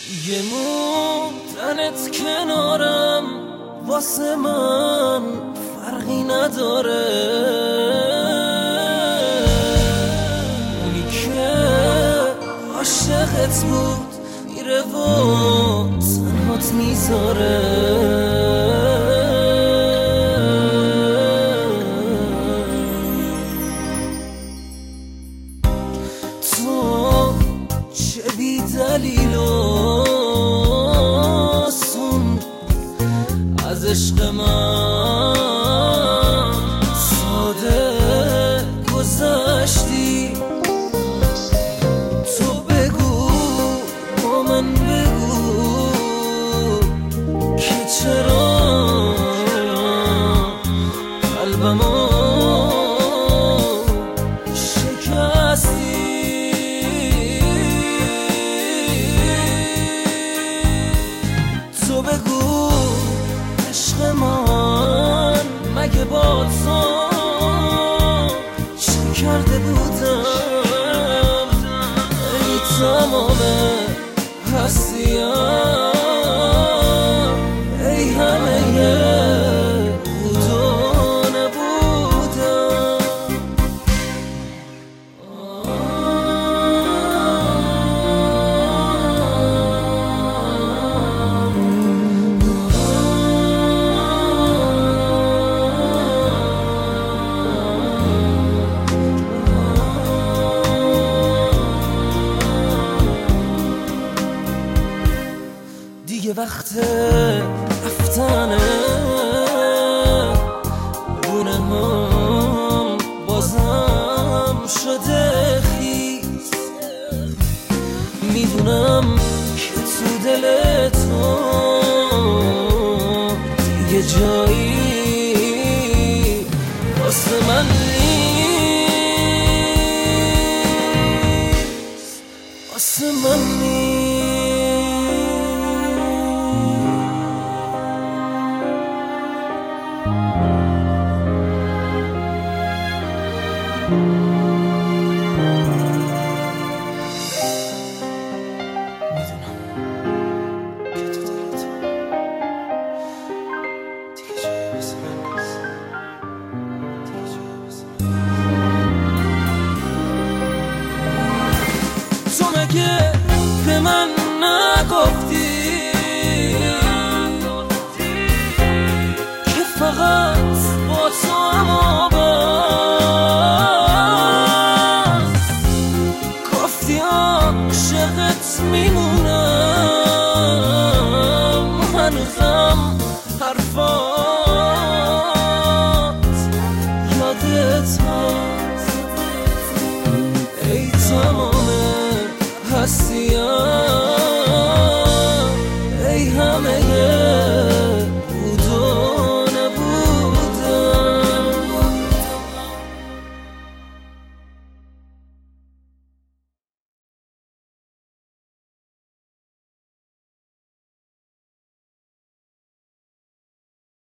یه موندنت کنارم واسه من فرقی نداره. اونی که عاشقت بود میره و تنهات میذاره. تو چه بی دلیل از عشق من ساده گذشتی. تو بگو با من بگو که چرا قلبمو شکستی. تو بگو عشق من مگه با تو چه کرده بودم؟ ای تمام هستیم، ای همه بود و نبودم. دیگه وقت رفتنه، گونه هم بازم شده خیز. میدونم که تو دل تو دیگه جایی واسه من نیست، واسه من نیست. تو مگه به من نگفتی که فقط با تو هم بس؟ گفتی عاشقت میمونم، هنوزم حرفا